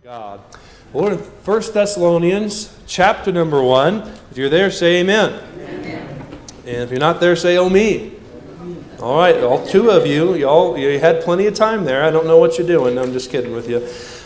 God. Well, we're in 1 Thessalonians chapter number 1. If you're there, say amen. Amen. And if you're not there, say oh me. All right, all two of you, you had plenty of time there. I don't know what you're doing. I'm just kidding with you.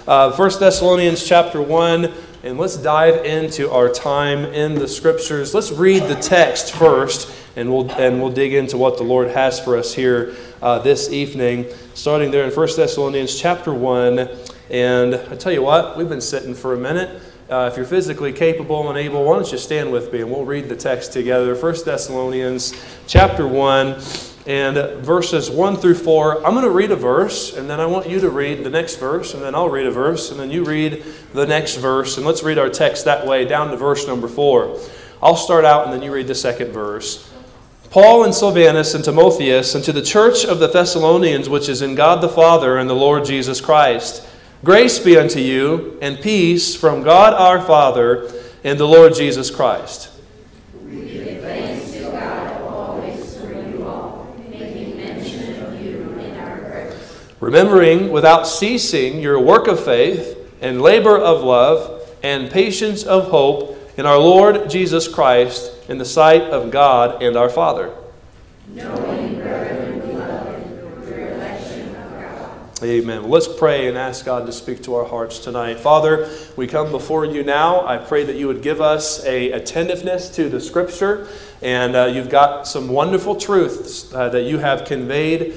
1 Thessalonians chapter 1, and let's dive into our time in the Scriptures. Let's read the text first, and we'll dig into what the Lord has for us here this evening. Starting there in 1 Thessalonians chapter 1. And I tell you what, we've been sitting for a minute. If you're physically capable and able, why don't you stand with me and we'll read the text together. 1 Thessalonians chapter 1 and verses 1 through 4. I'm going to read a verse, and then I want you to read the next verse, and then I'll read a verse, and then you read the next verse. And let's read our text that way down to verse number 4. I'll start out, and then you read the second verse. Paul and Silvanus and Timotheus, and to the church of the Thessalonians, which is in God the Father and the Lord Jesus Christ, grace be unto you, and peace from God our Father and the Lord Jesus Christ. We give thanks to God always for you all, making mention of you in our prayers. Remembering without ceasing your work of faith, and labor of love, and patience of hope in our Lord Jesus Christ, in the sight of God and our Father. Knowing, brethren, beloved, your election of God. Amen. Well, let's pray and ask God to speak to our hearts tonight. Father, we come before you now. I pray that you would give us a attentiveness to the Scripture. And you've got some wonderful truths that you have conveyed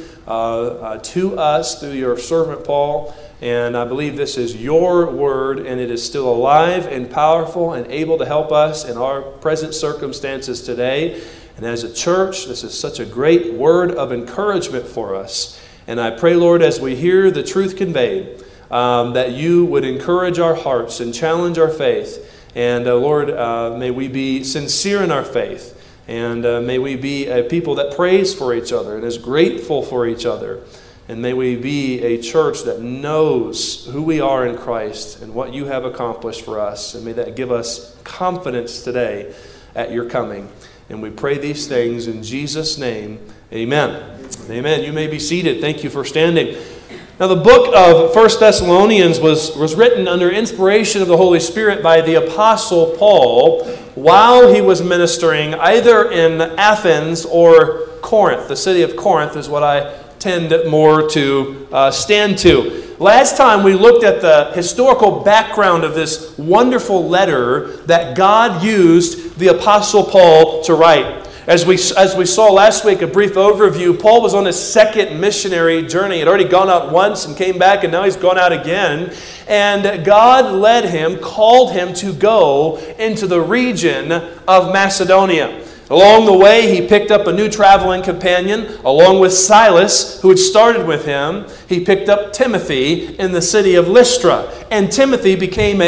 to us through your servant Paul. And I believe this is your word, and it is still alive and powerful and able to help us in our present circumstances today. And as a church, this is such a great word of encouragement for us. And I pray, Lord, as we hear the truth conveyed, that you would encourage our hearts and challenge our faith. And Lord, may we be sincere in our faith. And may we be a people that prays for each other and is grateful for each other. And may we be a church that knows who we are in Christ and what you have accomplished for us. And may that give us confidence today at your coming. And we pray these things in Jesus' name. Amen. Amen. You may be seated. Thank you for standing. Now, the book of 1 Thessalonians was written under inspiration of the Holy Spirit by the Apostle Paul while he was ministering either in Athens or Corinth. The city of Corinth is what I tend more to stand to. Last time we looked at the historical background of this wonderful letter that God used the Apostle Paul to write. As we saw last week, a brief overview, Paul was on his second missionary journey. He had already gone out once and came back, and now he's gone out again. And God led him, called him to go into the region of Macedonia. Along the way, he picked up a new traveling companion, along with Silas, who had started with him. He picked up Timothy in the city of Lystra. And Timothy became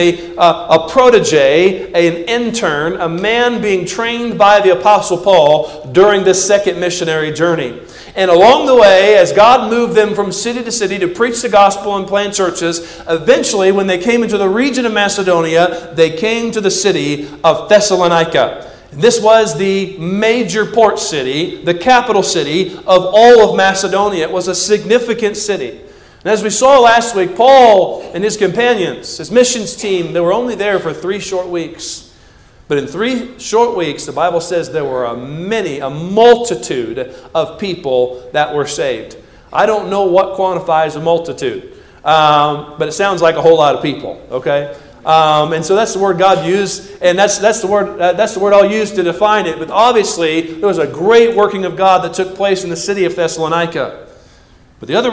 a protege, an intern, a man being trained by the Apostle Paul during this second missionary journey. And along the way, as God moved them from city to city to preach the gospel and plant churches, eventually, when they came into the region of Macedonia, they came to the city of Thessalonica. This was the major port city, the capital city of all of Macedonia. It was a significant city. And as we saw last week, Paul and his companions, his missions team, they were only there for 3 short weeks. But in 3 short weeks, the Bible says there were a multitude of people that wwere saved. I don't know what quantifies a multitude, but it sounds like a whole lot of people, okay? And so that's the word God used, and that's the word I'll use to define it. But obviously, there was a great working of God that took place in the city of Thessalonica. But the other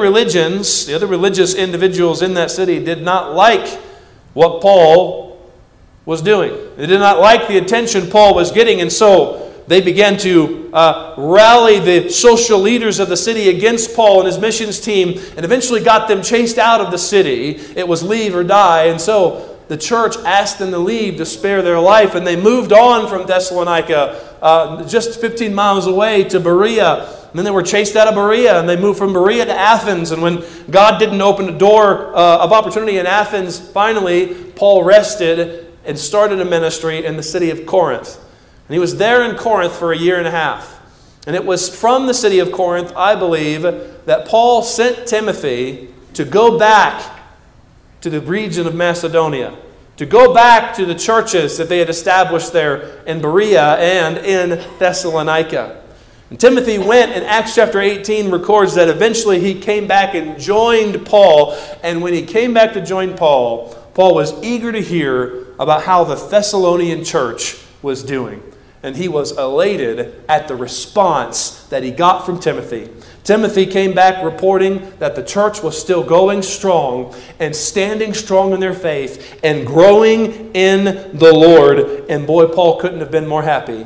religious individuals in that city did not like what Paul was doing. They did not like the attention Paul was getting, and so they began to rally the social leaders of the city against Paul and his missions team, and eventually got them chased out of the city. It was leave or die, and so the church asked them to leave to spare their life, and they moved on from Thessalonica, just 15 miles away to Berea. And then they were chased out of Berea, and they moved from Berea to Athens. And when God didn't open the door of opportunity in Athens, finally, Paul rested and started a ministry in the city of Corinth. And he was there in Corinth for 1.5 years. And it was from the city of Corinth, I believe, that Paul sent Timothy to go back to the region of Macedonia, to go back to the churches that they had established there in Berea and in Thessalonica. And Timothy went, and Acts chapter 18 records that eventually he came back and joined Paul. And when he came back to join Paul, Paul was eager to hear about how the Thessalonian church was doing. And he was elated at the response that he got from Timothy. Timothy came back reporting that the church was still going strong and standing strong in their faith and growing in the Lord. And boy, Paul couldn't have been more happy.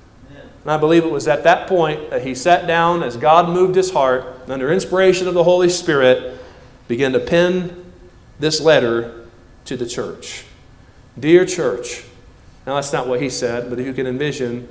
And I believe it was at that point that he sat down as God moved his heart, and under inspiration of the Holy Spirit, began to pen this letter to the church. Dear church. Now that's not what he said, but if you can envision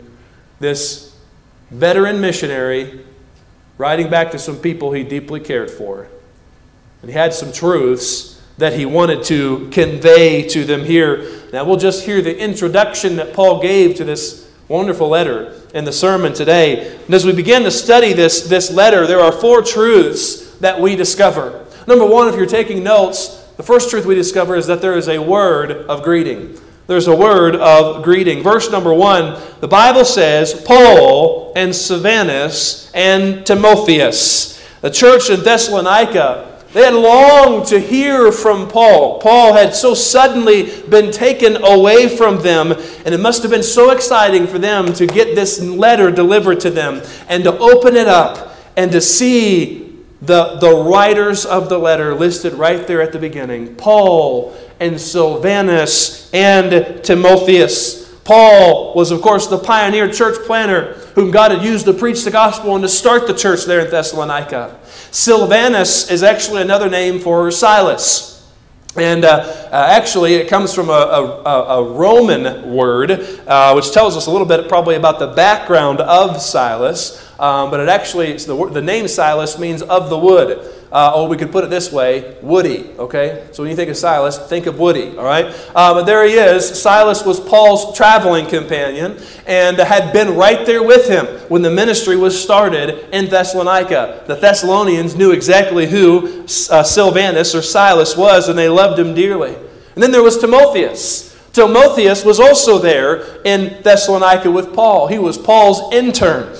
this veteran missionary writing back to some people he deeply cared for. And he had some truths that he wanted to convey to them here. Now we'll just hear the introduction that Paul gave to this wonderful letter in the sermon today. And as we begin to study this letter, there are 4 truths that we discover. Number 1, if you're taking notes, the first truth we discover is that there is a word of greeting. There's a word of greeting. Verse number 1, the Bible says, Paul and Silvanus and Timotheus. The church in Thessalonica, they had longed to hear from Paul. Paul had so suddenly been taken away from them, and it must have been so exciting for them to get this letter delivered to them and to open it up and to see the writers of the letter listed right there at the beginning. Paul and Silvanus and Timotheus. Paul was, of course, the pioneer church planter whom God had used to preach the gospel and to start the church there in Thessalonica. Silvanus is actually another name for Silas. And actually, it comes from a Roman word, which tells us a little bit probably about the background of Silas. But it actually, the name Silas means of the wood. Or we could put it this way, woody, okay? So when you think of Silas, think of Woody, all right? But there he is. Silas was Paul's traveling companion and had been right there with him when the ministry was started in Thessalonica. The Thessalonians knew exactly who Silvanus or Silas was, and they loved him dearly. And then there was Timotheus. Timotheus was also there in Thessalonica with Paul. He was Paul's intern.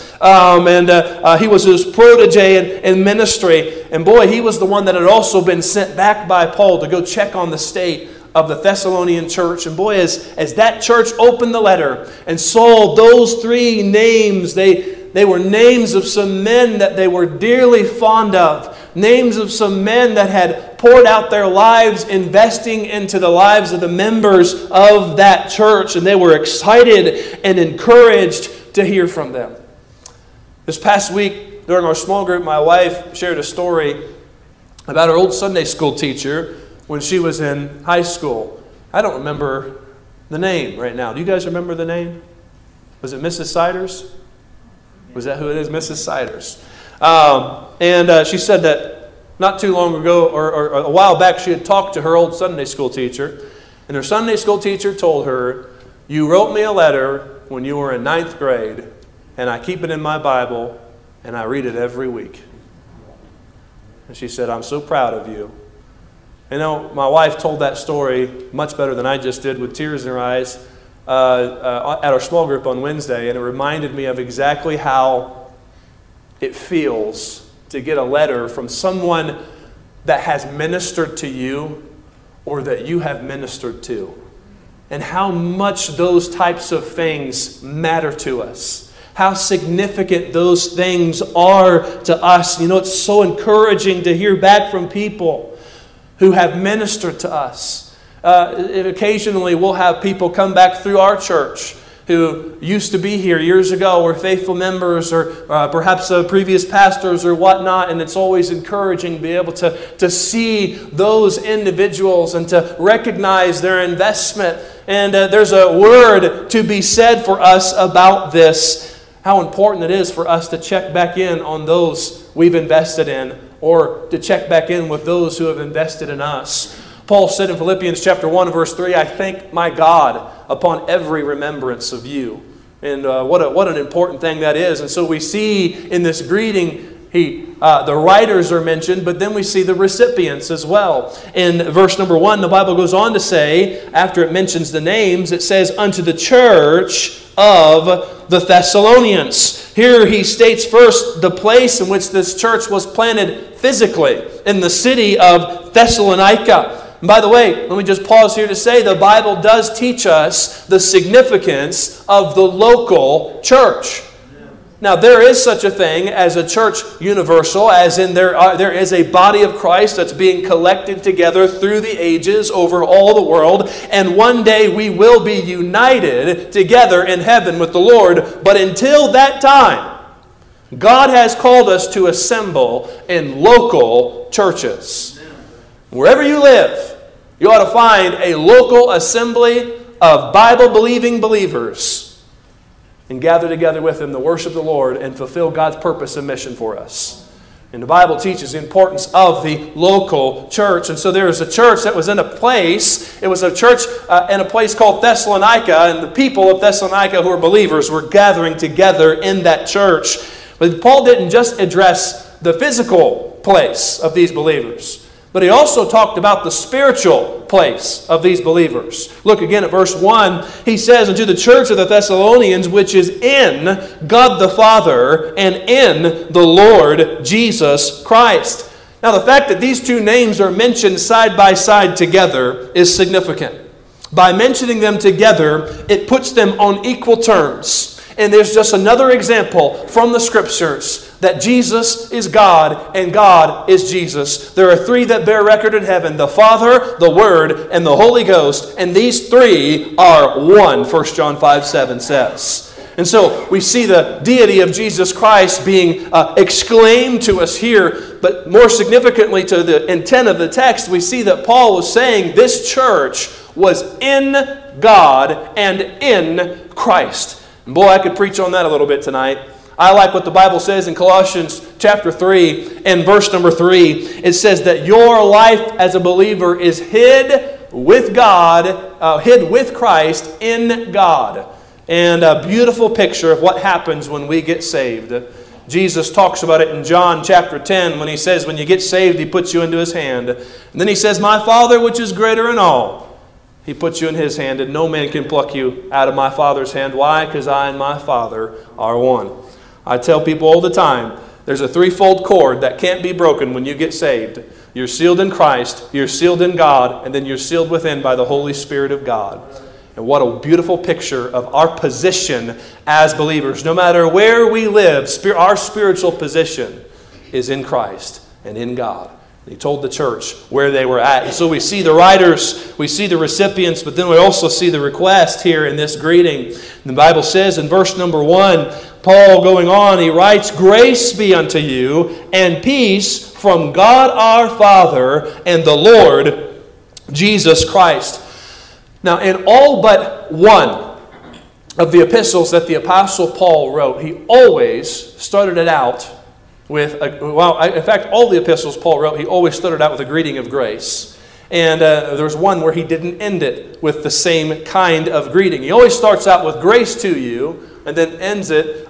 He was his protege in ministry. And boy, he was the one that had also been sent back by Paul to go check on the state of the Thessalonian church. And boy, as that church opened the letter and saw those 3 names, they were names of some men that they were dearly fond of. Names of some men that had poured out their lives investing into the lives of the members of that church. And they were excited and encouraged to hear from them. This past week, during our small group, my wife shared a story about her old Sunday school teacher when she was in high school. I don't remember the name right now. Do you guys remember the name? Was it Mrs. Siders? Was that who it is? Mrs. Siders. She said that not too long ago, or a while back, she had talked to her old Sunday school teacher. And her Sunday school teacher told her, "You wrote me a letter when you were in 9th grade, and I keep it in my Bible, and I read it every week." And she said, "I'm so proud of you." You know, my wife told that story much better than I just did, with tears in her eyes, at our small group on Wednesday, and it reminded me of exactly how it feels to get a letter from someone that has ministered to you or that you have ministered to, and how much those types of things matter to us. How significant those things are to us. You know, it's so encouraging to hear back from people who have ministered to us. Occasionally we'll have people come back through our church who used to be here years ago, or faithful members, or perhaps previous pastors or whatnot, and it's always encouraging to be able to see those individuals and to recognize their investment. And there's a word to be said for us about this, how important it is for us to check back in on those we've invested in, or to check back in with those who have invested in us. Paul said in Philippians chapter 1, verse 3, "I thank my God upon every remembrance of you." And what an important thing that is. And so we see in this greeting The writers are mentioned, but then we see the recipients as well. In verse number 1, the Bible goes on to say, after it mentions the names, it says, unto the church of the Thessalonians. Here he states first the place in which this church was planted physically, in the city of Thessalonica. And by the way, let me just pause here to say the Bible does teach us the significance of the local church. Now, there is such a thing as a church universal, as in there is a body of Christ that's being collected together through the ages over all the world, and one day we will be united together in heaven with the Lord. But until that time, God has called us to assemble in local churches. Wherever you live, you ought to find a local assembly of Bible-believing believers and gather together with them to worship the Lord and fulfill God's purpose and mission for us. And the Bible teaches the importance of the local church. And so there was a church that was in a place. It was a church in a place called Thessalonica. And the people of Thessalonica who were believers were gathering together in that church. But Paul didn't just address the physical place of these believers, but he also talked about the spiritual place of these believers. Look again at verse 1. He says, unto the church of the Thessalonians, which is in God the Father and in the Lord Jesus Christ. Now, the fact that these two names are mentioned side by side together is significant. By mentioning them together, it puts them on equal terms. And there's just another example from the Scriptures that Jesus is God and God is Jesus. There are three that bear record in heaven: the Father, the Word, and the Holy Ghost. And these three are one, 1 John 5:7 says. And so we see the deity of Jesus Christ being exclaimed to us here. But more significantly to the intent of the text, we see that Paul was saying this church was in God and in Christ. And boy, I could preach on that a little bit tonight. I like what the Bible says in Colossians chapter 3 and verse number 3. It says that your life as a believer is hid with God, hid with Christ in God. And a beautiful picture of what happens when we get saved. Jesus talks about it in John chapter 10 when he says when you get saved, he puts you into his hand. And then he says, my Father which is greater in all, he puts you in his hand, and no man can pluck you out of my Father's hand. Why? Because I and my Father are one. I tell people all the time, there's a threefold cord that can't be broken when you get saved. You're sealed in Christ, you're sealed in God, and then you're sealed within by the Holy Spirit of God. And what a beautiful picture of our position as believers. No matter where we live, our spiritual position is in Christ and in God. He told the church where they were at. And so we see the writers, we see the recipients, but then we also see the request here in this greeting. And the Bible says in verse number 1, Paul going on, he writes, grace be unto you and peace from God our Father and the Lord Jesus Christ. Now, in all but one of the epistles that the Apostle Paul wrote, he always started it out with, in fact, all the epistles Paul wrote, he always started out with a greeting of grace. And there was one where he didn't end it with the same kind of greeting. He always starts out with grace to you, and then ends it.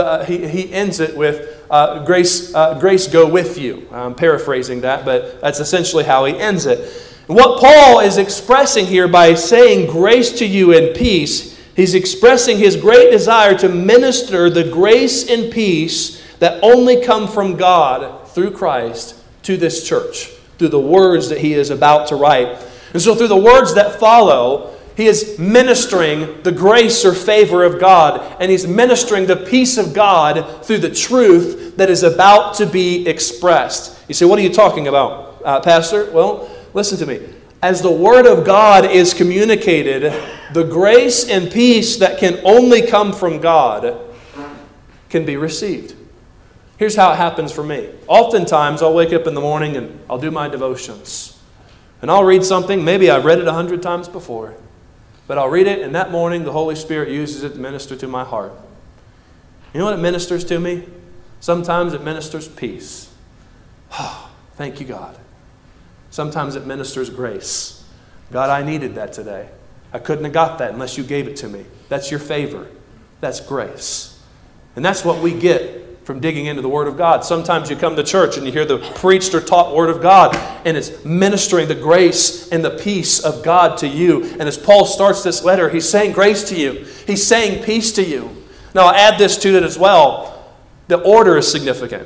He ends it with grace go with you. I'm paraphrasing that, but that's essentially how he ends it. And what Paul is expressing here by saying grace to you and peace, he's expressing his great desire to minister the grace and peace that only come from God through Christ to this church, through the words that he is about to write. And so through the words that follow, he is ministering the grace or favor of God, and he's ministering the peace of God through the truth that is about to be expressed. You say, what are you talking about, Pastor? Well, listen to me. As the Word of God is communicated, the grace and peace that can only come from God can be received. Here's how it happens for me. Oftentimes, I'll wake up in the morning and I'll do my devotions. And I'll read something. Maybe I've read it 100 times before. But I'll read it, and that morning the Holy Spirit uses it to minister to my heart. You know what it ministers to me? Sometimes it ministers peace. Oh, thank you, God. Sometimes it ministers grace. God, I needed that today. I couldn't have got that unless you gave it to me. That's your favor. That's grace. And that's what we get from digging into the Word of God. Sometimes you come to church and you hear the preached or taught Word of God, and it's ministering the grace and the peace of God to you. And as Paul starts this letter, he's saying grace to you. He's saying peace to you. Now, I'll add this to it as well. The order is significant.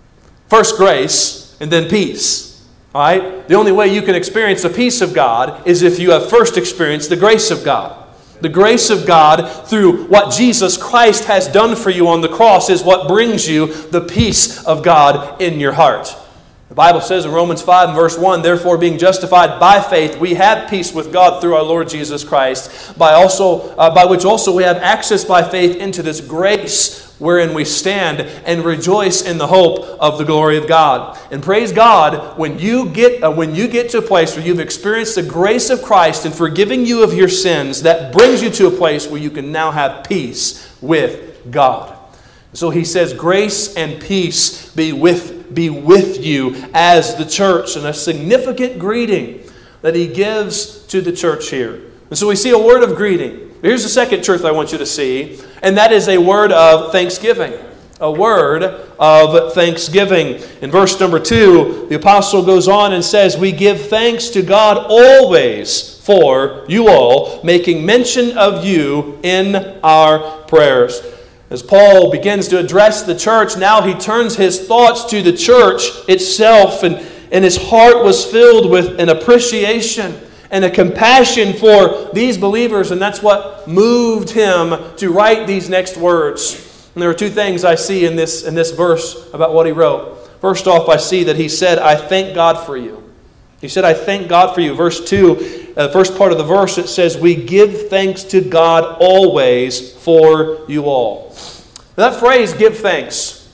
First grace, and then peace. All right? The only way you can experience the peace of God is if you have first experienced the grace of God. The grace of God through what Jesus Christ has done for you on the cross is what brings you the peace of God in your heart. The Bible says in Romans 5 and verse 1, therefore being justified by faith, we have peace with God through our Lord Jesus Christ, by which also we have access by faith into this grace wherein we stand and rejoice in the hope of the glory of God. And praise God, when you get to a place where you've experienced the grace of Christ in forgiving you of your sins, that brings you to a place where you can now have peace with God. So he says, grace and peace be with you as the church. And a significant greeting that he gives to the church here. And so we see a word of greeting. Here's the second truth I want you to see, and that is a word of thanksgiving. A word of thanksgiving. In verse number 2, the apostle goes on and says, we give thanks to God always for you all, making mention of you in our prayers. As Paul begins to address the church, now he turns his thoughts to the church itself, and his heart was filled with an appreciation and a compassion for these believers, and that's what moved him to write these next words. And there are two things I see in this verse about what he wrote. First off, I see that he said, I thank God for you. He said, I thank God for you. Verse 2, first part of the verse, it says, we give thanks to God always for you all. Now, that phrase, give thanks,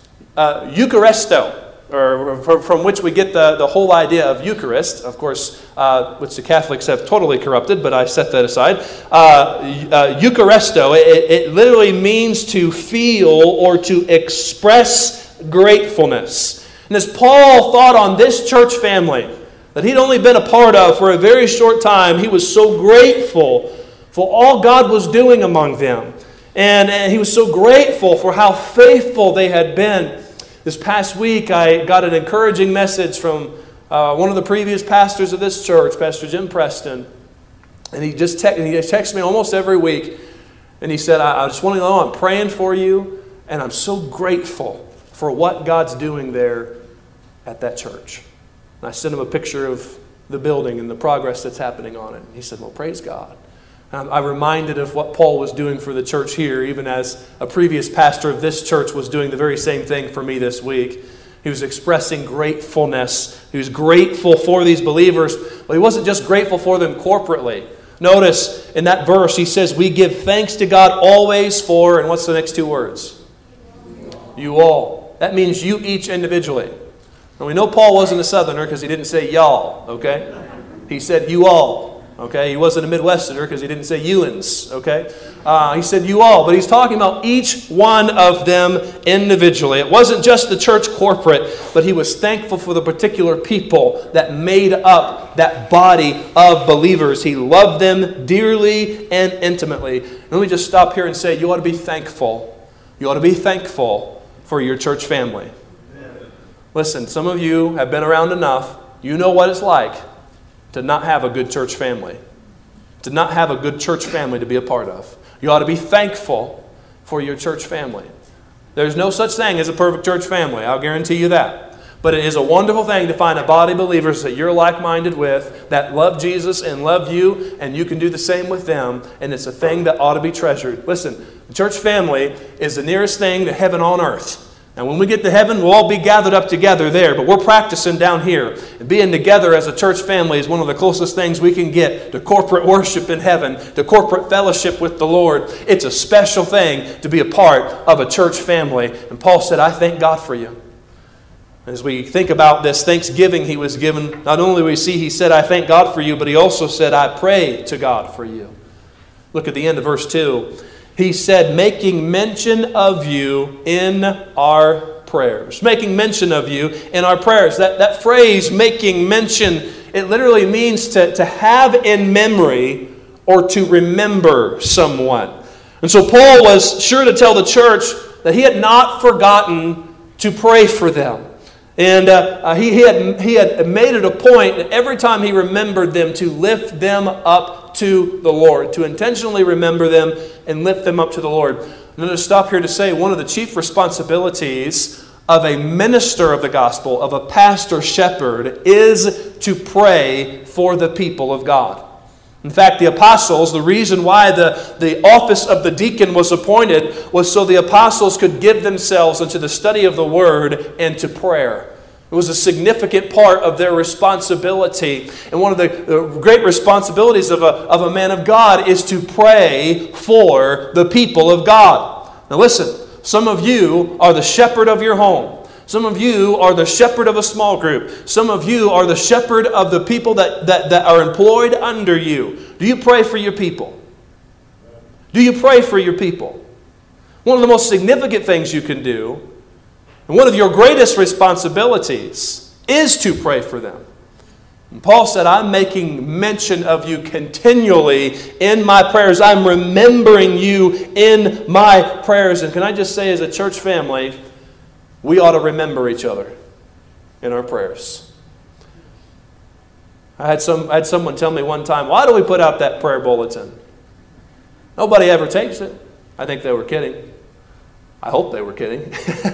Eucharisto, or from which we get the whole idea of Eucharist, of course, which the Catholics have totally corrupted, but I set that aside. Eucharisto, it literally means to feel or to express gratefulness. And as Paul thought on this church family that he'd only been a part of for a very short time, he was so grateful for all God was doing among them. And he was so grateful for how faithful they had been. This past week, I got an encouraging message from one of the previous pastors of this church, Pastor Jim Preston. And he texts me almost every week. And he said, I just want to know I'm praying for you, and I'm so grateful for what God's doing there at that church. And I sent him a picture of the building and the progress that's happening on it. And he said, well, praise God. I'm reminded of what Paul was doing for the church here, even as a previous pastor of this church was doing the very same thing for me this week. He was expressing gratefulness. He was grateful for these believers, but he wasn't just grateful for them corporately. Notice in that verse, he says, we give thanks to God always for, and what's the next two words? You all. That means you each individually. And we know Paul wasn't a Southerner because he didn't say y'all, okay? He said you all. Okay, he wasn't a Midwesterner because he didn't say you'uns, okay? He said you all, but he's talking about each one of them individually. It wasn't just the church corporate, but he was thankful for the particular people that made up that body of believers. He loved them dearly and intimately. Let me just stop here and say you ought to be thankful. You ought to be thankful for your church family. Listen, some of you have been around enough. You know what it's like to not have a good church family. To not have a good church family to be a part of. You ought to be thankful for your church family. There's no such thing as a perfect church family. I'll guarantee you that. But it is a wonderful thing to find a body of believers that you're like-minded with, that love Jesus and love you, and you can do the same with them, and it's a thing that ought to be treasured. Listen, the church family is the nearest thing to heaven on earth. And when we get to heaven, we'll all be gathered up together there. But we're practicing down here. And being together as a church family is one of the closest things we can get to corporate worship in heaven, to corporate fellowship with the Lord. It's a special thing to be a part of a church family. And Paul said, I thank God for you. As we think about this thanksgiving he was given, not only do we see he said, I thank God for you, but he also said, I pray to God for you. Look at the end of verse 2. He said, making mention of you in our prayers. Making mention of you in our prayers. That phrase, making mention, it literally means to have in memory or to remember someone. And so Paul was sure to tell the church that he had not forgotten to pray for them. And he had made it a point that every time he remembered them to lift them up to the Lord, to intentionally remember them and lift them up to the Lord. I'm going to stop here to say one of the chief responsibilities of a minister of the gospel, of a pastor shepherd, is to pray for the people of God. In fact, the apostles, the reason why the office of the deacon was appointed was so the apostles could give themselves into the study of the Word and to prayer. It was a significant part of their responsibility. And one of the great responsibilities of a man of God is to pray for the people of God. Now listen, some of you are the shepherd of your home. Some of you are the shepherd of a small group. Some of you are the shepherd of the people that are employed under you. Do you pray for your people? Do you pray for your people? One of the most significant things you can do, and one of your greatest responsibilities, is to pray for them. And Paul said, I'm making mention of you continually in my prayers. I'm remembering you in my prayers. And can I just say, as a church family, we ought to remember each other in our prayers. I had someone tell me one time, why do we put out that prayer bulletin? Nobody ever takes it. I think they were kidding. I hope they were kidding.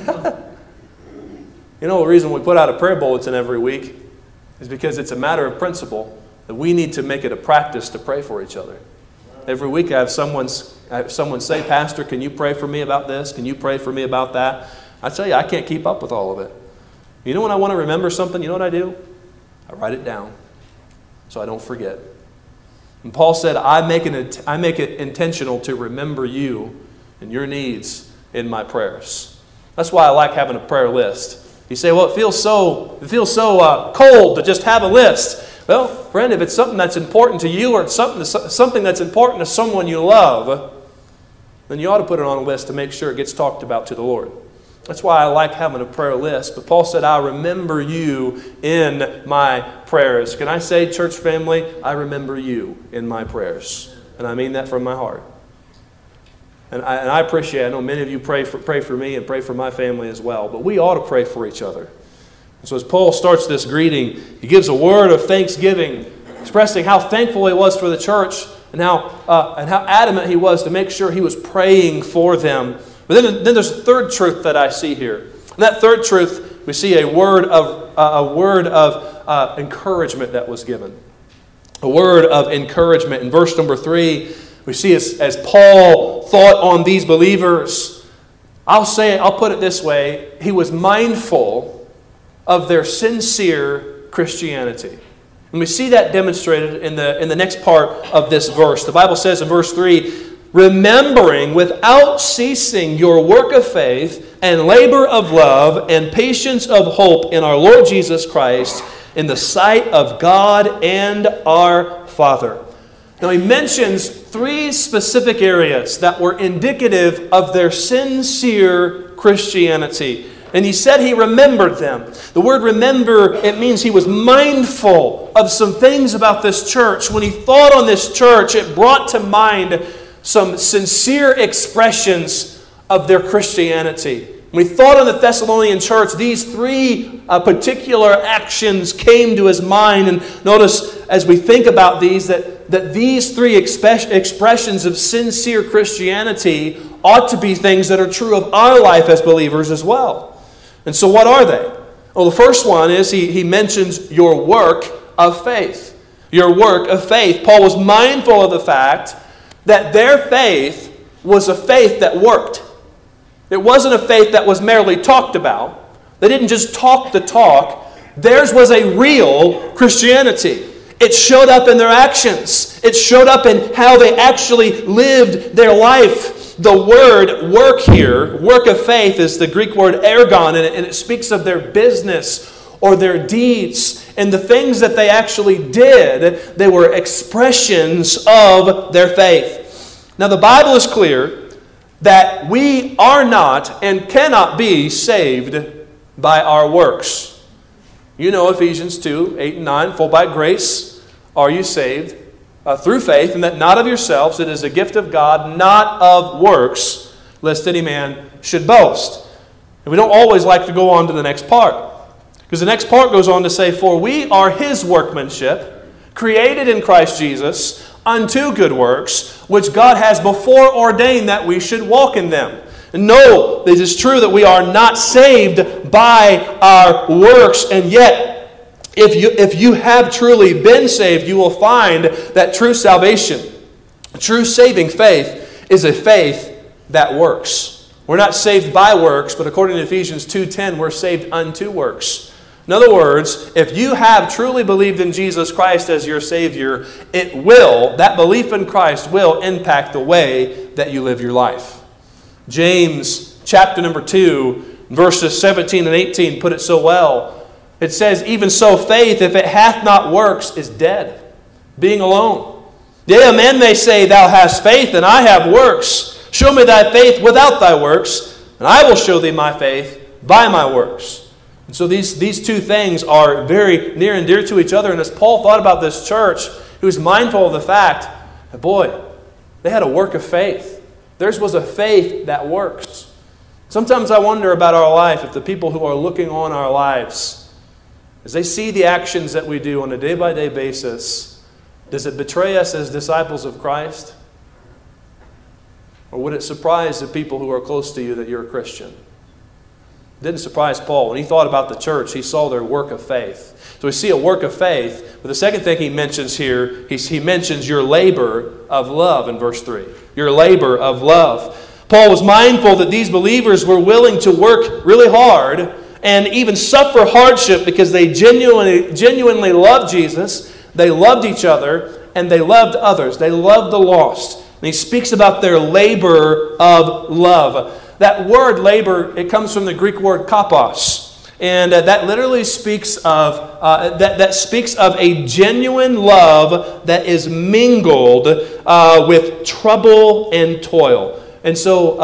You know, the reason we put out a prayer bulletin every week is because it's a matter of principle that we need to make it a practice to pray for each other. Every week I have someone say, Pastor, can you pray for me about this? Can you pray for me about that? I tell you, I can't keep up with all of it. You know when I want to remember something, you know what I do? I write it down so I don't forget. And Paul said, I make it intentional to remember you and your needs in my prayers. That's why I like having a prayer list. You say, well, it feels so cold to just have a list. Well, friend, if it's something that's important to you or it's something that's important to someone you love, then you ought to put it on a list to make sure it gets talked about to the Lord. That's why I like having a prayer list. But Paul said, I remember you in my prayers. Can I say, church family, I remember you in my prayers. And I mean that from my heart. And I appreciate, I know many of you pray for me and pray for my family as well. But we ought to pray for each other. And so as Paul starts this greeting, he gives a word of thanksgiving, expressing how thankful he was for the church and how adamant he was to make sure he was praying for them. But then there's a third truth that I see here. And that third truth, we see a word of encouragement that was given. A word of encouragement. In verse number 3, we see as Paul thought on these believers, I'll put it this way, he was mindful of their sincere Christianity. And we see that demonstrated in the next part of this verse. The Bible says in verse 3, remembering without ceasing your work of faith and labor of love and patience of hope in our Lord Jesus Christ in the sight of God and our Father. Now he mentions 3 specific areas that were indicative of their sincere Christianity. And he said he remembered them. The word remember, it means he was mindful of some things about this church. When he thought on this church, it brought to mind some sincere expressions of their Christianity. When he thought on the Thessalonian church, these 3 particular actions came to his mind. And notice as we think about these, that these 3 expressions of sincere Christianity ought to be things that are true of our life as believers as well. And so what are they? Well, the first one is he mentions your work of faith. Your work of faith. Paul was mindful of the fact that their faith was a faith that worked. It wasn't a faith that was merely talked about. They didn't just talk the talk. Theirs was a real Christianity. It showed up in their actions. It showed up in how they actually lived their life. The word work here, work of faith, is the Greek word ergon, and it speaks of their business or their deeds. And the things that they actually did, they were expressions of their faith. Now the Bible is clear that we are not and cannot be saved by our works. You know Ephesians 2, 8 and 9, for by grace are you saved through faith, and that not of yourselves, it is a gift of God, not of works, lest any man should boast. And we don't always like to go on to the next part. Because the next part goes on to say, for we are His workmanship, created in Christ Jesus, unto good works, which God has before ordained that we should walk in them. And no, it is true that we are not saved by our works, and yet, if you have truly been saved, you will find that true salvation, true saving faith, is a faith that works. We're not saved by works, but according to Ephesians 2:10, we're saved unto works. In other words, if you have truly believed in Jesus Christ as your Savior, that belief in Christ will impact the way that you live your life. James chapter number 2, verses 17 and 18 put it so well. It says, even so faith, if it hath not works, is dead, being alone. Yea, a man may say, thou hast faith, and I have works. Show me thy faith without thy works, and I will show thee my faith by my works. And so these two things are very near and dear to each other. And as Paul thought about this church, he was mindful of the fact that, boy, they had a work of faith. Theirs was a faith that works. Sometimes I wonder about our life, if the people who are looking on our lives, as they see the actions that we do on a day-by-day basis, does it betray us as disciples of Christ? Or would it surprise the people who are close to you that you're a Christian? It didn't surprise Paul. When he thought about the church, he saw their work of faith. So we see a work of faith. But the second thing he mentions here, he mentions your labor of love in verse 3. Your labor of love. Paul was mindful that these believers were willing to work really hard and even suffer hardship because they genuinely loved Jesus, they loved each other, and they loved others. They loved the lost. And he speaks about their labor of love. That word labor, it comes from the Greek word kapos. And that literally speaks of that speaks of a genuine love that is mingled with trouble and toil. And so,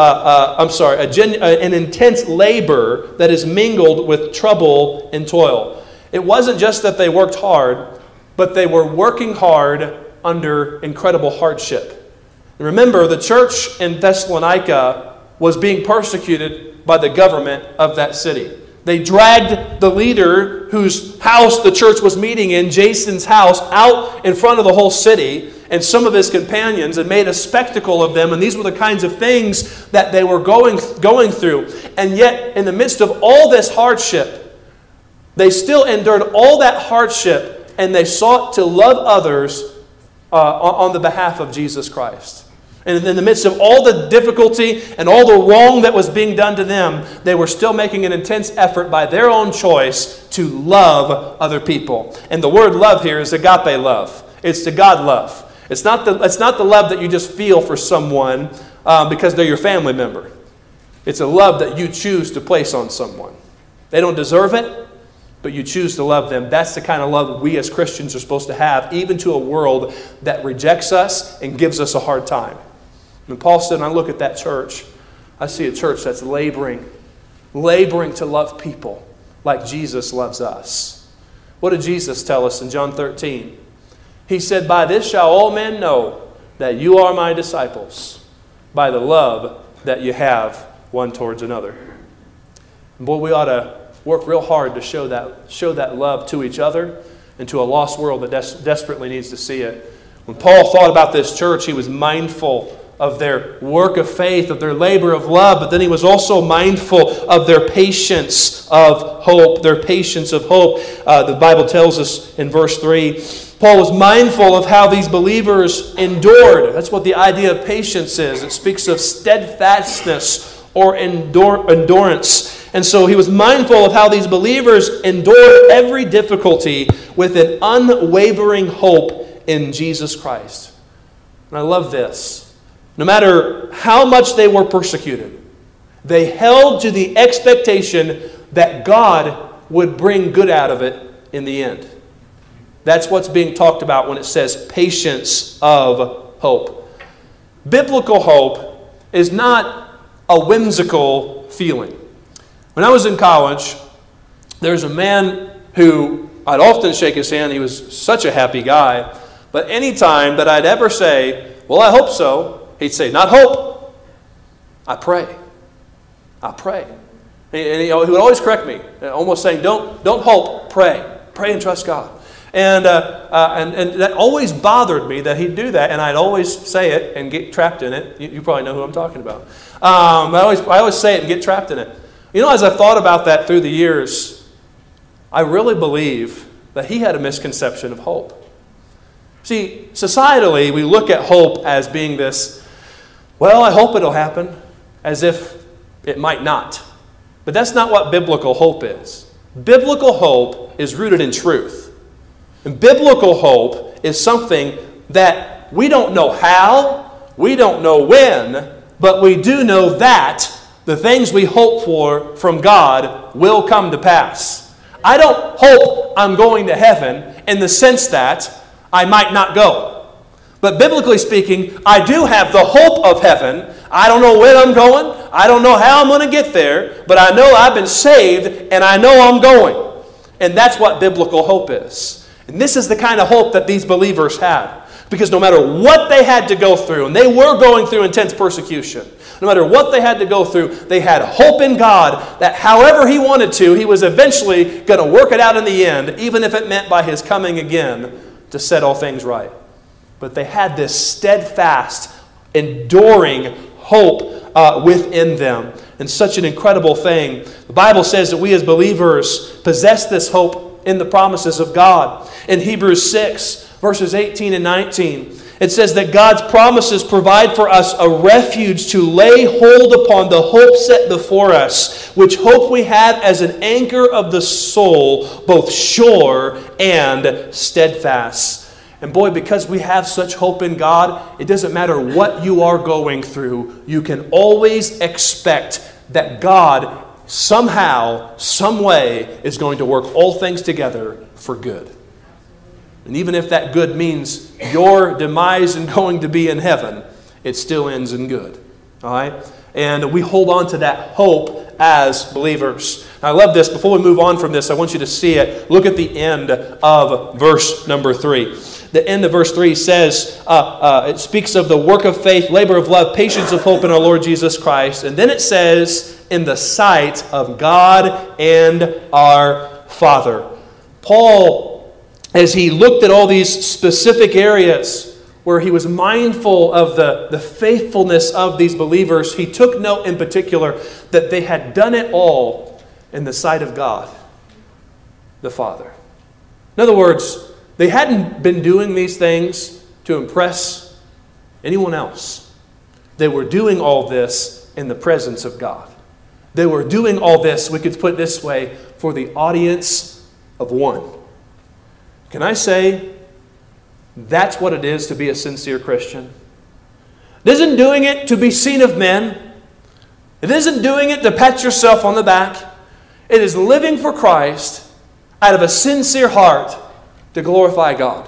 an intense labor that is mingled with trouble and toil. It wasn't just that they worked hard, but they were working hard under incredible hardship. And remember, the church in Thessalonica was being persecuted by the government of that city. They dragged the leader whose house the church was meeting in, Jason's house, out in front of the whole city and some of his companions and made a spectacle of them. And these were the kinds of things that they were going through. And yet, in the midst of all this hardship, they still endured all that hardship and they sought to love others on the behalf of Jesus Christ. And in the midst of all the difficulty and all the wrong that was being done to them, they were still making an intense effort by their own choice to love other people. And the word love here is agape love. It's the God love. It's not the love that you just feel for someone because they're your family member. It's a love that you choose to place on someone. They don't deserve it, but you choose to love them. That's the kind of love we as Christians are supposed to have, even to a world that rejects us and gives us a hard time. When Paul said, when I look at that church, I see a church that's laboring to love people like Jesus loves us. What did Jesus tell us in John 13? He said, by this shall all men know that you are my disciples, by the love that you have one towards another. And boy, we ought to work real hard to show that love to each other and to a lost world that desperately needs to see it. When Paul thought about this church, he was mindful of their work of faith, of their labor of love, but then he was also mindful of their patience of hope, The Bible tells us in verse 3, Paul was mindful of how these believers endured. That's what the idea of patience is. It speaks of steadfastness or endurance. And so he was mindful of how these believers endured every difficulty with an unwavering hope in Jesus Christ. And I love this. No matter how much they were persecuted, they held to the expectation that God would bring good out of it in the end. That's what's being talked about when it says patience of hope. Biblical hope is not a whimsical feeling. When I was in college, there's a man who I'd often shake his hand. He was such a happy guy. But any time that I'd ever say, well, I hope so, he'd say, not hope. I pray. And he would always correct me, almost saying, don't hope, pray. Pray and trust God. And that always bothered me that he'd do that, and I'd always say it and get trapped in it. You probably know who I'm talking about. I always say it and get trapped in it. You know, as I've thought about that through the years, I really believe that he had a misconception of hope. See, societally, we look at hope as being this, well, I hope it'll happen, as if it might not. But that's not what biblical hope is. Biblical hope is rooted in truth. And biblical hope is something that we don't know how, we don't know when, but we do know that the things we hope for from God will come to pass. I don't hope I'm going to heaven in the sense that I might not go. But biblically speaking, I do have the hope of heaven. I don't know when I'm going. I don't know how I'm going to get there. But I know I've been saved and I know I'm going. And that's what biblical hope is. And this is the kind of hope that these believers had. Because no matter what they had to go through, and they were going through intense persecution, no matter what they had to go through, they had hope in God that however He wanted to, He was eventually going to work it out in the end, even if it meant by His coming again to set all things right. But they had this steadfast, enduring hope within them. And such an incredible thing. The Bible says that we as believers possess this hope in the promises of God. In Hebrews 6, verses 18 and 19, it says that God's promises provide for us a refuge to lay hold upon the hope set before us, which hope we have as an anchor of the soul, both sure and steadfast. And boy, because we have such hope in God, it doesn't matter what you are going through, you can always expect that God somehow, some way, is going to work all things together for good. And even if that good means your demise and going to be in heaven, it still ends in good. All right? And we hold on to that hope as believers. I love this. Before we move on from this, I want you to see it. Look at the end of verse number 3. The end of verse 3 says, it speaks of the work of faith, labor of love, patience of hope in our Lord Jesus Christ. And then it says, in the sight of God and our Father. Paul, as he looked at all these specific areas where he was mindful of the faithfulness of these believers, he took note in particular that they had done it all in the sight of God, the Father. In other words, they hadn't been doing these things to impress anyone else. They were doing all this in the presence of God. They were doing all this, we could put it this way, for the audience of one. Can I say that's what it is to be a sincere Christian? It isn't doing it to be seen of men. It isn't doing it to pat yourself on the back. It is living for Christ out of a sincere heart to glorify God.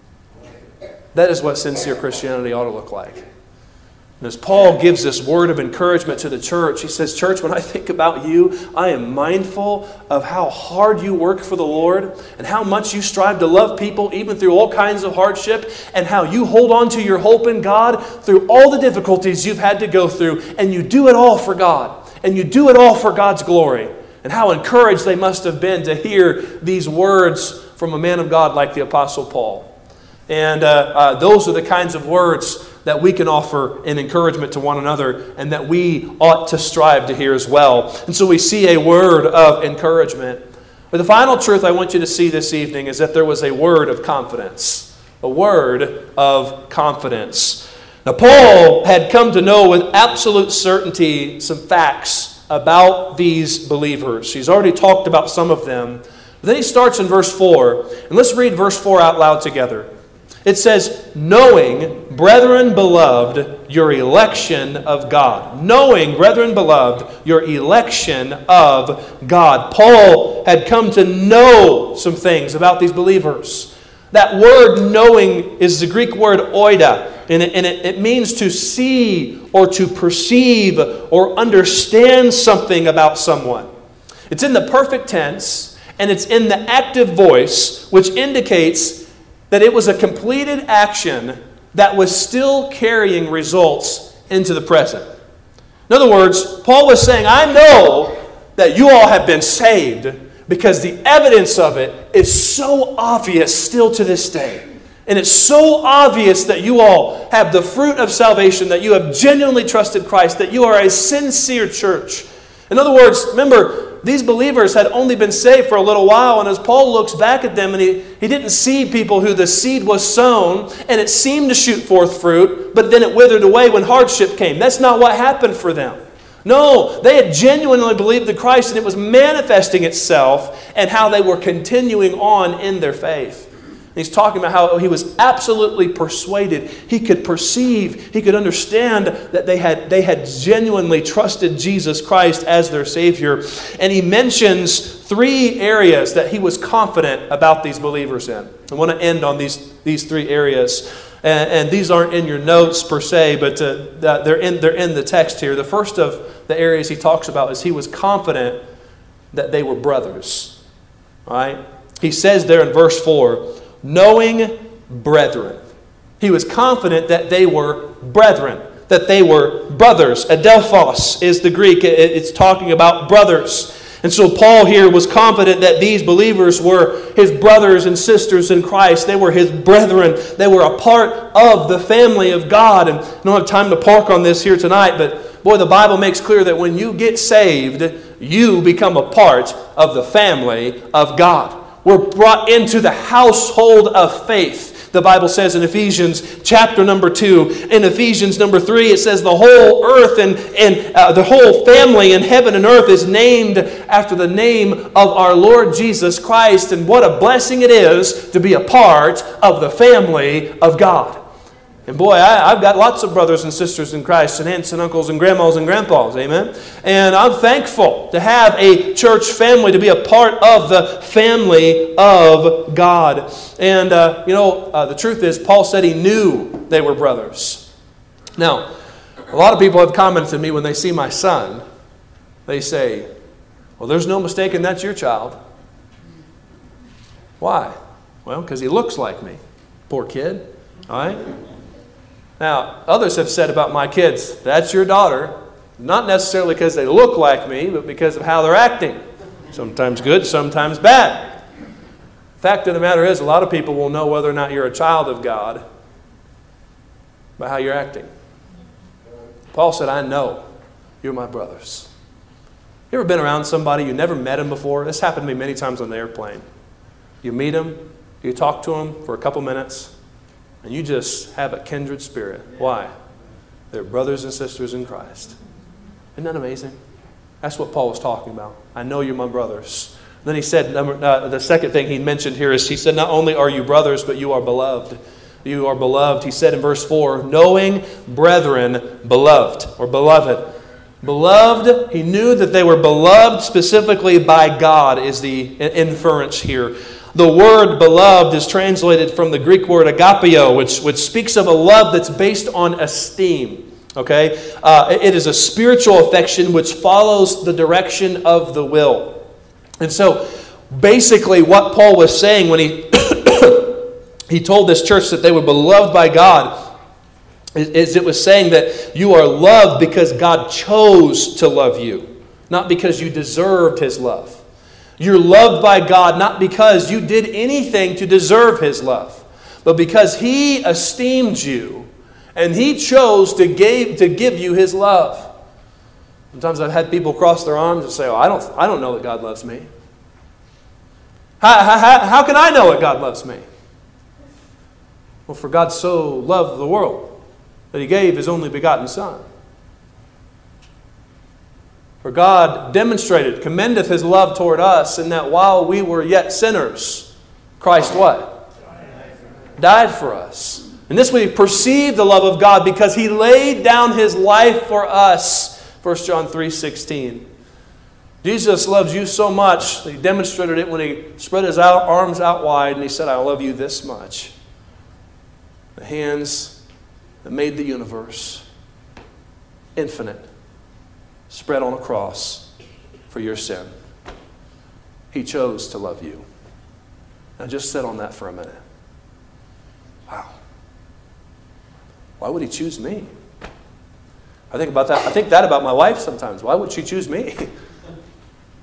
That is what sincere Christianity ought to look like. And as Paul gives this word of encouragement to the church, he says, church, when I think about you, I am mindful of how hard you work for the Lord and how much you strive to love people even through all kinds of hardship, and how you hold on to your hope in God through all the difficulties you've had to go through, and you do it all for God, and you do it all for God's glory. And how encouraged they must have been to hear these words from a man of God like the Apostle Paul. And those are the kinds of words that we can offer in encouragement to one another, and that we ought to strive to hear as well. And so we see a word of encouragement. But the final truth I want you to see this evening is that there was a word of confidence. A word of confidence. Now, Paul had come to know with absolute certainty some facts about these believers. He's already talked about some of them. But then he starts in verse 4. And let's read verse 4 out loud together. It says, knowing, brethren beloved, your election of God. Knowing, brethren beloved, your election of God. Paul had come to know some things about these believers. That word knowing is the Greek word oida. And it means to see or to perceive or understand something about someone. It's in the perfect tense, and it's in the active voice, which indicates that it was a completed action that was still carrying results into the present. In other words, Paul was saying, I know that you all have been saved because the evidence of it is so obvious still to this day. And it's so obvious that you all have the fruit of salvation, that you have genuinely trusted Christ, that you are a sincere church. In other words, remember, these believers had only been saved for a little while, and as Paul looks back at them, and he didn't see people who the seed was sown, and it seemed to shoot forth fruit, but then it withered away when hardship came. That's not what happened for them. No, they had genuinely believed in Christ, and it was manifesting itself and how they were continuing on in their faith. He's talking about how he was absolutely persuaded. He could perceive, he could understand that they had genuinely trusted Jesus Christ as their Savior. And he mentions 3 areas that he was confident about these believers in. I want to end on these 3 areas. And these aren't in your notes per se, but they're in the text here. The first of the areas he talks about is he was confident that they were brothers. All right? He says there in verse 4, knowing brethren. He was confident that they were brethren, that they were brothers. Adelphos is the Greek. It's talking about brothers. And so Paul here was confident that these believers were his brothers and sisters in Christ. They were his brethren. They were a part of the family of God. And I don't have time to park on this here tonight, but boy, the Bible makes clear that when you get saved, you become a part of the family of God. We're brought into the household of faith. The Bible says in Ephesians chapter number 2. In Ephesians number 3, it says the whole earth and the whole family in heaven and earth is named after the name of our Lord Jesus Christ. And what a blessing it is to be a part of the family of God. And boy, I've got lots of brothers and sisters in Christ, and aunts and uncles and grandmas and grandpas, amen? And I'm thankful to have a church family, to be a part of the family of God. And, the truth is, Paul said he knew they were brothers. Now, a lot of people have commented to me when they see my son, they say, well, there's no mistaking that's your child. Why? Well, because he looks like me. Poor kid, all right? Now, others have said about my kids, that's your daughter. Not necessarily because they look like me, but because of how they're acting. Sometimes good, sometimes bad. The fact of the matter is, a lot of people will know whether or not you're a child of God by how you're acting. Paul said, I know you're my brothers. You ever been around somebody, you never met him before? This happened to me many times on the airplane. You meet him, you talk to him for a couple minutes, and you just have a kindred spirit. Why? They're brothers and sisters in Christ. Isn't that amazing? That's what Paul was talking about. I know you're my brothers. Then he said, the second thing he mentioned here is, he said, not only are you brothers, but you are beloved. You are beloved. He said in verse 4, knowing brethren, beloved, or beloved. Beloved, he knew that they were beloved specifically by God, is the inference here. The word beloved is translated from the Greek word agapeo, which speaks of a love that's based on esteem. Okay? It is a spiritual affection which follows the direction of the will. And so, basically what Paul was saying when he he told this church that they were beloved by God, is it was saying that you are loved because God chose to love you, not because you deserved His love. You're loved by God not because you did anything to deserve His love, but because He esteemed you and He chose to give you His love. Sometimes I've had people cross their arms and say, oh, I don't know that God loves me. How can I know that God loves me? Well, for God so loved the world that He gave His only begotten Son. For God demonstrated, commendeth His love toward us, in that while we were yet sinners, Christ what? Died for us. And this we perceive the love of God because He laid down His life for us. 1 John 3:16. Jesus loves you so much that He demonstrated it when He spread His arms out wide and He said, I love you this much. The hands that made the universe, infinite, spread on a cross for your sin. He chose to love you. Now just sit on that for a minute. Wow. Why would He choose me? I think about that. I think that about my wife sometimes. Why would she choose me?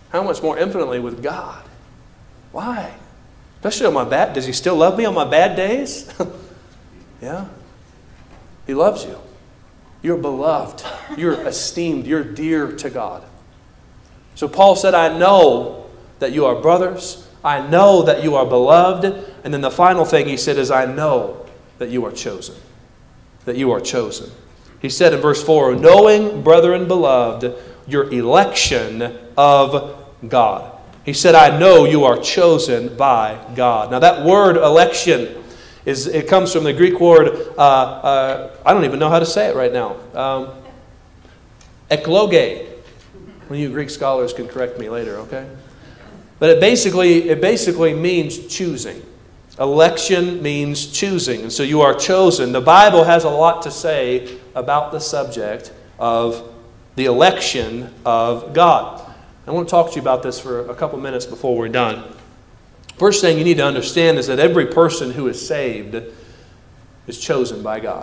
How much more infinitely with God? Why? Especially on my bad. Does He still love me on my bad days? Yeah. He loves you. You're beloved. You're esteemed. You're dear to God. So Paul said, I know that you are brothers. I know that you are beloved. And then the final thing he said is, I know that you are chosen. That you are chosen. He said in verse 4, knowing, brethren beloved, your election of God. He said, I know you are chosen by God. Now that word election, it comes from the Greek word, I don't even know how to say it right now. Ekloge. One of you Greek scholars can correct me later, okay? But it basically means choosing. Election means choosing. And so you are chosen. The Bible has a lot to say about the subject of the election of God. I want to talk to you about this for a couple minutes before we're done. First thing you need to understand is that every person who is saved is chosen by God.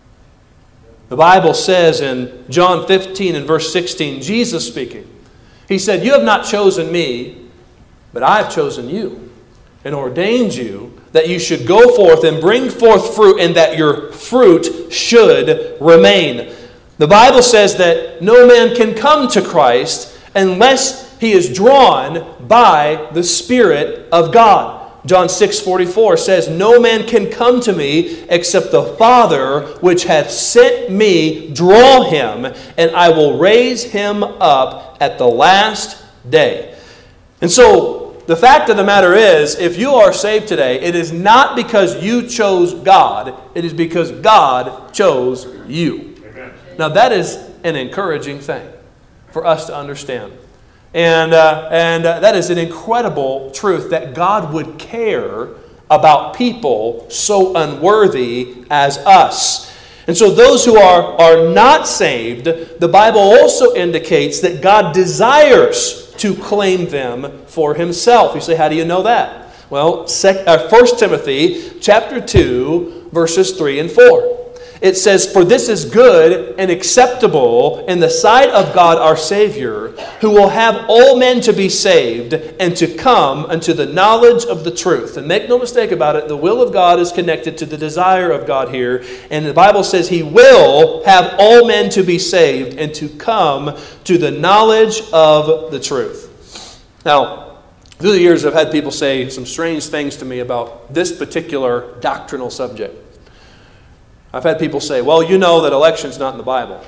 The Bible says in John 15 and verse 16, Jesus speaking, He said, you have not chosen me, but I have chosen you and ordained you that you should go forth and bring forth fruit and that your fruit should remain. The Bible says that no man can come to Christ unless he is drawn by the Spirit of God. John 6:44 says, no man can come to me except the Father which hath sent me draw him, and I will raise him up at the last day. And so the fact of the matter is, if you are saved today, it is not because you chose God, it is because God chose you. Amen. Now that is an encouraging thing for us to understand. And that is an incredible truth, that God would care about people so unworthy as us. And so those who are not saved, the Bible also indicates that God desires to claim them for Himself. You say, how do you know that? Well, 1 Timothy chapter 2, verses 3 and 4. It says, for this is good and acceptable in the sight of God our Savior, who will have all men to be saved and to come unto the knowledge of the truth. And make no mistake about it, the will of God is connected to the desire of God here. And the Bible says He will have all men to be saved and to come to the knowledge of the truth. Now, through the years I've had people say some strange things to me about this particular doctrinal subject. I've had people say, well, you know that election's not in the Bible.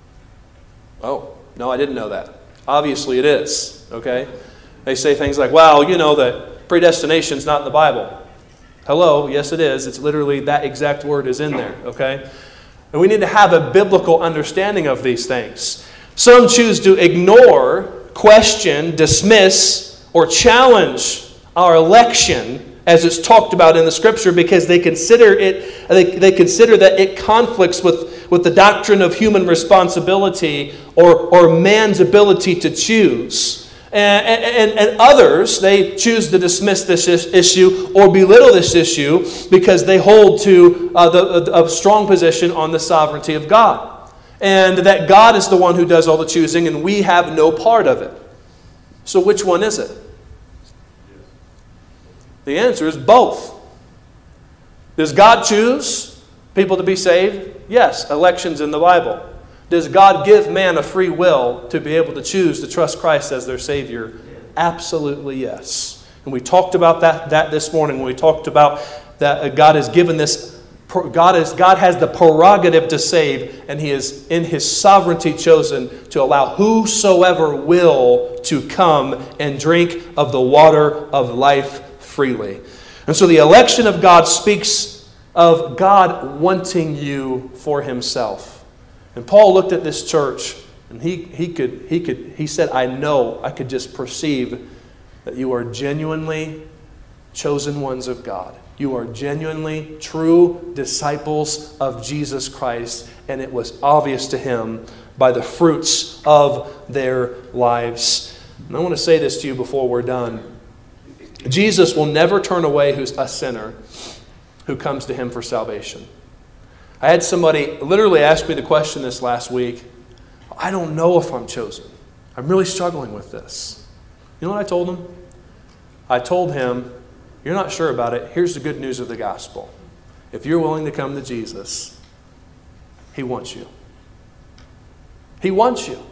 Oh, no, I didn't know that. Obviously it is, okay? They say things like, well, you know that predestination's not in the Bible. Hello, yes it is. It's literally that exact word is in there, okay? And we need to have a biblical understanding of these things. Some choose to ignore, question, dismiss, or challenge our election as it's talked about in the Scripture, because they consider that it conflicts with the doctrine of human responsibility or man's ability to choose. And others, they choose to dismiss this issue or belittle this issue because they hold to a strong position on the sovereignty of God, and that God is the one who does all the choosing and we have no part of it. So which one is it? The answer is both. Does God choose people to be saved? Yes, election's in the Bible. Does God give man a free will to be able to choose to trust Christ as their Savior? Absolutely yes. And we talked about that this morning when we talked about that God has given this. God has the prerogative to save, and He is in His sovereignty chosen to allow whosoever will to come and drink of the water of life freely. And so the election of God speaks of God wanting you for Himself. And Paul looked at this church and he said, I could just perceive that you are genuinely chosen ones of God. You are genuinely true disciples of Jesus Christ, and it was obvious to him by the fruits of their lives. And I want to say this to you before we're done. Jesus will never turn away a sinner who comes to Him for salvation. I had somebody literally ask me the question this last week. I don't know if I'm chosen. I'm really struggling with this. You know what I told him? I told him, you're not sure about it. Here's the good news of the gospel. If you're willing to come to Jesus, He wants you. He wants you.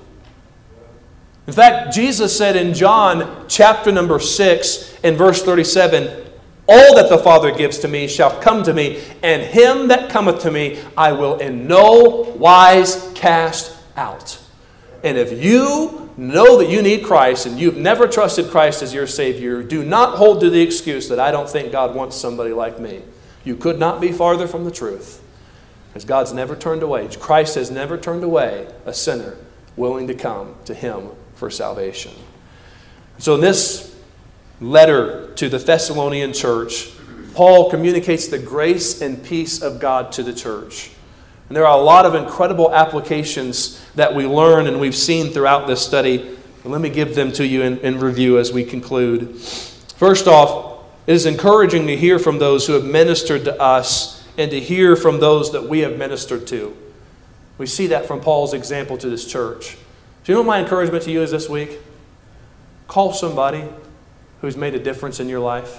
In fact, Jesus said in John chapter number 6 and verse 37, all that the Father gives to me shall come to me, and him that cometh to me I will in no wise cast out. And if you know that you need Christ and you've never trusted Christ as your Savior, do not hold to the excuse that I don't think God wants somebody like me. You could not be farther from the truth. Because God's never turned away. Christ has never turned away a sinner willing to come to Him for salvation. So in this letter to the Thessalonian church, Paul communicates the grace and peace of God to the church. And there are a lot of incredible applications that we learn and we've seen throughout this study. And let me give them to you in review as we conclude. First off, it is encouraging to hear from those who have ministered to us and to hear from those that we have ministered to. We see that from Paul's example to this church. Do you know what my encouragement to you is this week? Call somebody who's made a difference in your life.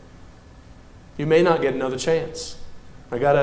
You may not get another chance. I got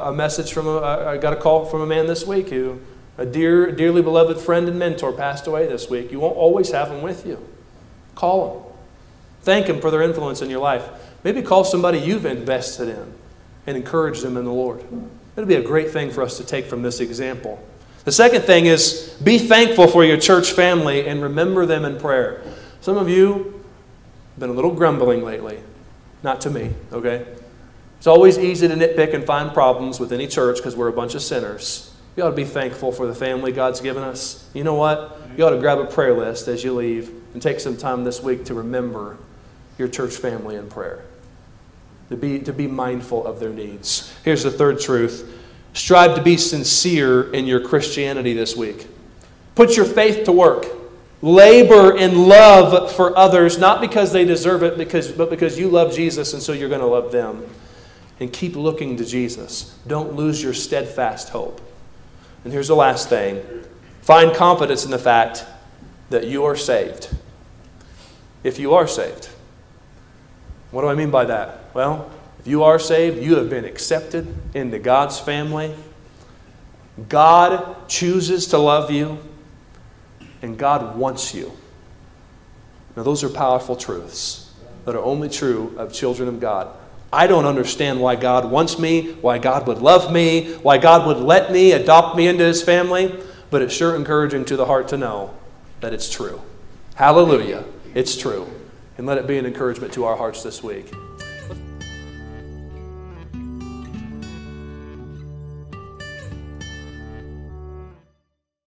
I got a call from a man this week who, a dearly beloved friend and mentor, passed away this week. You won't always have them with you. Call them. Thank them for their influence in your life. Maybe call somebody you've invested in and encourage them in the Lord. It'll be a great thing for us to take from this example. The second thing is be thankful for your church family and remember them in prayer. Some of you have been a little grumbling lately. Not to me, okay? It's always easy to nitpick and find problems with any church because we're a bunch of sinners. You ought to be thankful for the family God's given us. You know what? You ought to grab a prayer list as you leave and take some time this week to remember your church family in prayer. To be mindful of their needs. Here's the third truth. Strive to be sincere in your Christianity this week. Put your faith to work. Labor in love for others, not because they deserve it, but because you love Jesus and so you're going to love them. And keep looking to Jesus. Don't lose your steadfast hope. And here's the last thing. Find confidence in the fact that you are saved. If you are saved. What do I mean by that? Well, if you are saved, you have been accepted into God's family. God chooses to love you, and God wants you. Now, those are powerful truths that are only true of children of God. I don't understand why God wants me, why God would love me, why God would let me adopt me into His family, but it's sure encouraging to the heart to know that it's true. Hallelujah. It's true. And let it be an encouragement to our hearts this week.